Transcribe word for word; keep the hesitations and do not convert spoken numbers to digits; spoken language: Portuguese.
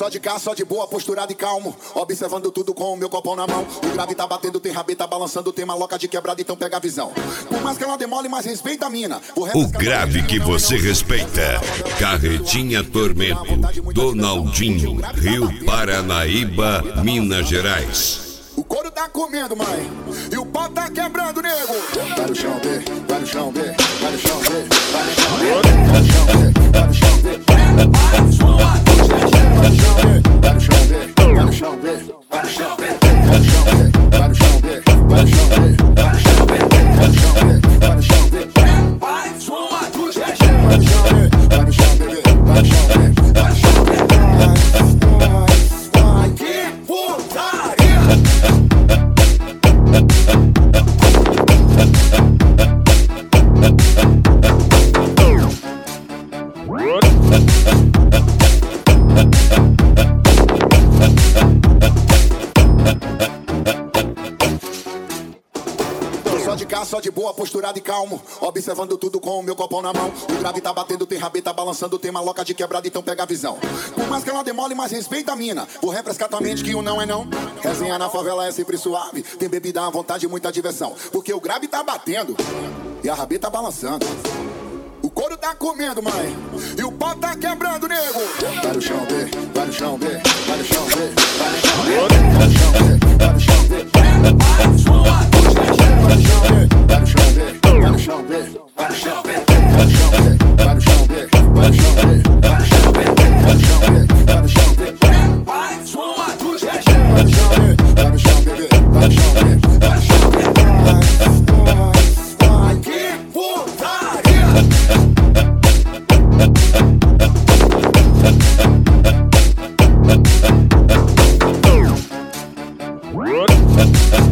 só de cá, só de boa, posturado e calmo, observando tudo com o meu copão na mão. O grave tá batendo, tem rabeta balançando, tem maloca de quebrada, então pega a visão. Por mais que ela demole, mas respeita a mina. O, o grave que você respeita. Carretinha Tormento, Donaldinho, Rio Paranaíba, Minas Gerais. O couro tá comendo, mãe, e o pau tá quebrando, nego. Vai no chão, vê, vai no chão, vê, vai no chão, vê, vai no chão, vê, vai no chão, vê, vai no chão, vê, vai no chão, vê, vai no chão, vê, vai no chão, vê, vai no chão, vê, vai no chão, vê, vai no chão, vê, vai no chão, vê, vai no chão, vê, vai no chão, vê, vai no chão, vê, vai no chão, vê, vai no chão, bebê, vai no chão, vê, vai no chão, vê. Ai, que putaria! Só de cá, só de boa, posturado e calmo, observando tudo com o meu copão na mão. O grave tá batendo, tem rabeta balançando, tem maloca de quebrada, então pega a visão. Por mais que ela demole, mas respeita a mina. Vou refrescar tua mente que o não é não. Resenha na favela é sempre suave, tem bebida à vontade e muita diversão. Porque o grave tá batendo e a rabeta balançando. O couro tá comendo, mãe, e o pau tá quebrando, nego. Vai no chão, vê, vai no chão, vê, vai no chão, vê, vai no chão, vê, vai no chão, vê, vai no chão, vê, vai no chão, vê, vai no chão, vê, vai no chão, vê, vai no chão, vê, vai no chão, vê, vai no chão, vê, vai no chão, vê, vai no chão, vê, vai no chão, vê, vai no chão, vê, vai no chão, vê, vai no chão, bebê, vai no chão, vê, vai no chão, vê. Ai, que putaria! What?